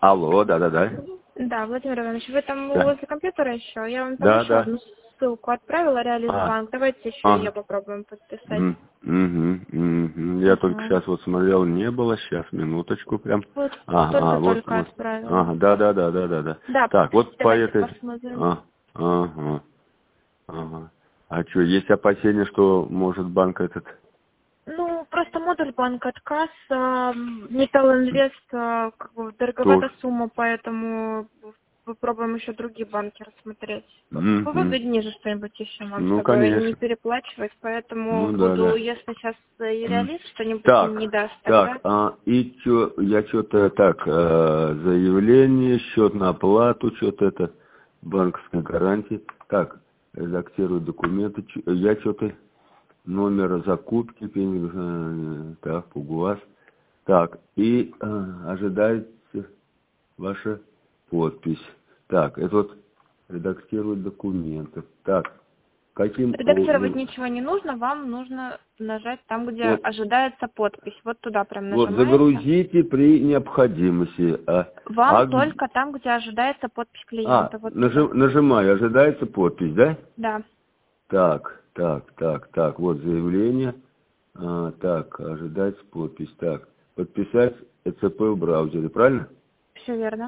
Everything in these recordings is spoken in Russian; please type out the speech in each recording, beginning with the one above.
Алло, да-да-да. Да, Владимир Иванович, вы там Да. возле компьютера еще? Я вам там Да, еще да. одну ссылку отправила, Реализбанк. Давайте еще ее попробуем подписать. Я только сейчас вот смотрел, не было. Сейчас, минуточку прям. Вот Вот. только отправила. Да. Да, Так, вот по давайте этой... посмотрим. А что, есть опасения, что может банк этот... Ну, просто модуль банк отказ, Металлинвест, как бы дороговата Тоже. сумма, поэтому попробуем еще другие банки рассмотреть. Повыгоднее же что-нибудь еще вам, Ну, чтобы не конечно. переплачивать, поэтому Ну, буду, да. если сейчас и реалист что-нибудь не даст, Так, тогда... и чё, я что-то так, заявление, счет на оплату, что-то это, банковская гарантия. Так, редактирую документы, я что-то, номер закупки, так, УГУАЗ. Так, и ожидается ваша подпись. Так, это вот редактировать документы. Так, каким Редактировать образом? ничего не нужно, вам нужно нажать там, где Вот, ожидается подпись. Вот туда прям вот нажимаете. загрузите при необходимости. Вам только там, где ожидается подпись клиента. Вот туда. Нажимаю, ожидается подпись, да? Да. Так, вот заявление. Так, ожидается подпись. Так, подписать ЭЦП в браузере, правильно? Все верно.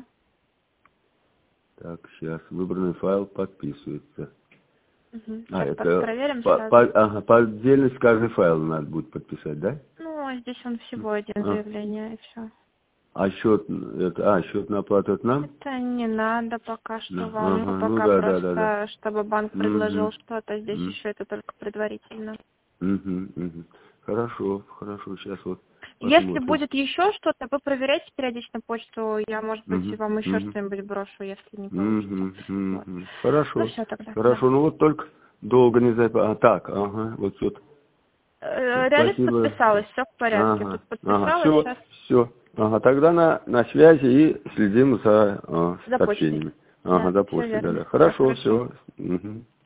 Так, сейчас выбранный файл подписывается. Сейчас Это проверим сразу. по отдельности каждый файл надо будет подписать, да? Ну, здесь он всего один заявление, и все. А счет, счет на оплату это нам? Это не надо пока что Да. вам. Ну Пока да. просто, чтобы банк предложил что-то, здесь еще это только предварительно. Хорошо, сейчас вот Если посмотрим. будет еще что-то, вы проверяйте периодично почту, я, может быть, вам еще что-нибудь брошу, если не получится. Вот. Хорошо. Ну, все тогда. Хорошо, Да. ну вот только долго не запомнил. Так, вот тут. Реалист Спасибо. подписалась, все в порядке. Тут подписалась, сейчас Все. Тогда на связи и следим за за почтой. сообщениями. Да, До все почты, верно. да. Все Хорошо, хорошо. все.